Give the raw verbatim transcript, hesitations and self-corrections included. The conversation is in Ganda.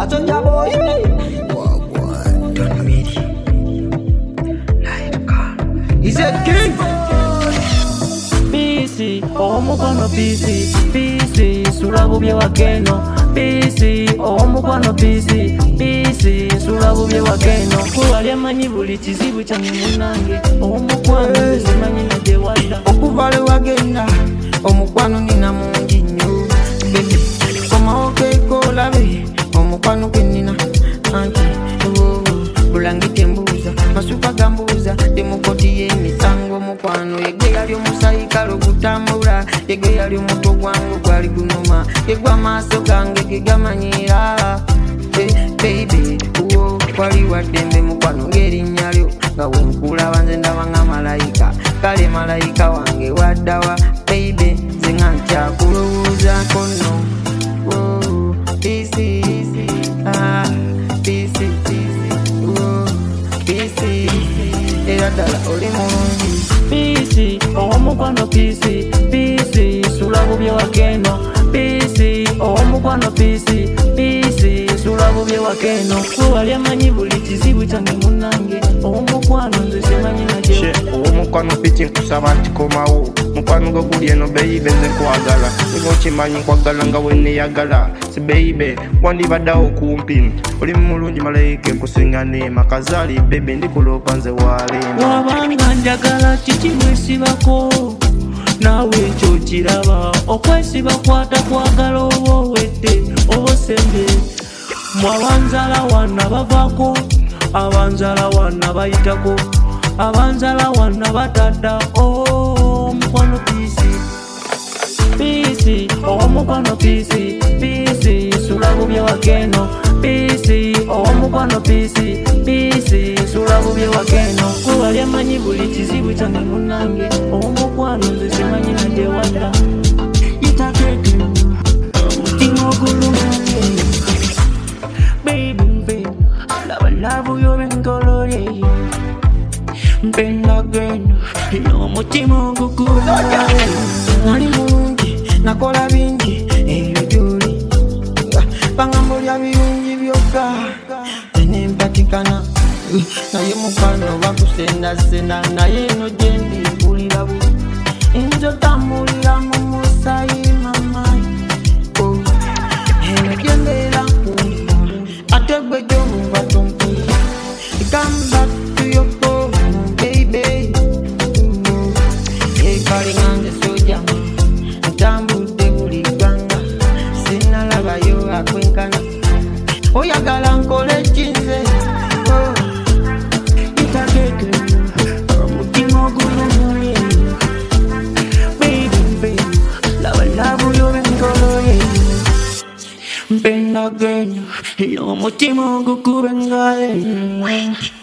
told ya boy. Wow, boy, don't meet Light car. He's a king. P C, omukwano P C, P C, sula bubye wakeno. P C, omukwano P C, P C, sula bubye wakeno. Kuwali amanyi buli kizibu kyange munange. Omukwano simanyi naje wadda. Okuvale wagenda, omukwano nina mungi nnyo. Baby, komawo keeko olabe, omukwano gwe nina. Anti, oh, bulangite mbuuza, masuka gambuuza, demukoti y'emisango mukwano. Yegwe yali omusayikalo gutambula, yegwe yali omuto gwange gwali gunoma, yegwe amaaso gange ge gamanyira. Hey, baby, uwo wali waddembe mukwano ng'erinnya lyo, nga wenkulaba nze ndaba nga malayika. Kale malayika wange waddawa, baby, nze nga nkyakulowoozaako nno. Oh, P C, ah, P C, oh, P C, era ddala oli mulungi. P C, omukwano P C, P C, sula bubye wakeno. P C, omukwano P C, P C, sula bubye wakeno. Kuwali amanyi buli kizibu kyange munange. Omukwano nze simanyi naje. Omukwano piki nkusaba nti komawo. Mukwano gwo guli eno bayibe nze nkwagala. Nga okimanyi nkwagala nga wenneeyagala. Si bayibe wandibaddawo kumpi. Oli mulungi malayika enkusinga neema. Kazaali bebe ndikuloopa nze waaleema. Wabanga njagala kiki mwesibako, naawe ekyo kiraba. Okwesiba kwata kwagala oba owedde oba osembe. Mwabanzala wana bavaako, abanzala wana bayitako, abanzala wana batadda. Oh, mukwano P C, P C, omukwano P C, P C, sula bubye wakeno. P C, omukwano P C, P C, sula bubye wakeno. Kuwali amanyi buli kizibu kyange munange. Omukwano nze simanyi naje wadda. Yitakeke omutima ogulumye. Baby, baby, laba lavu yobenkolole. Mpenda geno n'omutima ogugulumye. Nali mulungi, nakola bingi, ebyo gy'oli. Bangamba olya birungi byokka, tenempatikana. Naye mukwano bakusendasenda, naye eno gye ndimpulira bu. Nze otambulira mu musaayi mamayi. Oh, eno gye mbeera nkuwulira, ate gwe gy'obuba tompulira. Come back to your phone, baby. Ekali ngange soja, ntambudde buli ggwanga, sinnalabayo akwenkana. Oyagala nkole ki nze? Oh, yitakeke omutima ogulumye. Baby, baby, laba labu yobenkolole. Mpenda geno y'omutima ogukubengaye.